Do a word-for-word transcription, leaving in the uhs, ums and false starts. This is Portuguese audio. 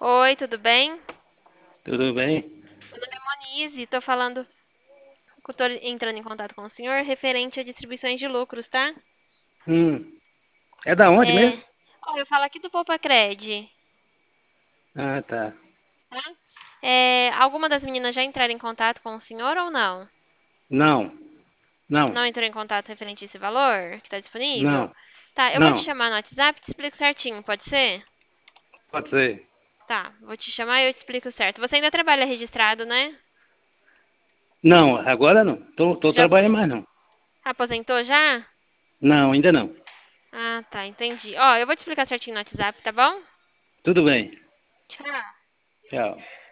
Oi, tudo bem? Tudo bem? Meu nome é Monize, tô falando, tô entrando em contato com o senhor referente a distribuições de lucros, tá? Hum, é da onde É, mesmo? ó, eu falo aqui do Poupacred, Ah, tá. tá? É, alguma das meninas já entraram em contato com o senhor ou não? Não, não, Não entrou em contato referente a esse valor que está disponível? não, Tá, eu vou te não. chamar no WhatsApp e te explico certinho, pode ser? Pode ser. Tá, vou te chamar e eu te explico certo. Você ainda trabalha registrado, né? Não, agora não. Tô, tô Já trabalhando mais não. aposentou já? Não, ainda não. Ah, tá, entendi. Ó, eu vou te explicar certinho no WhatsApp, tá bom? Tudo bem. Tchau. Tchau.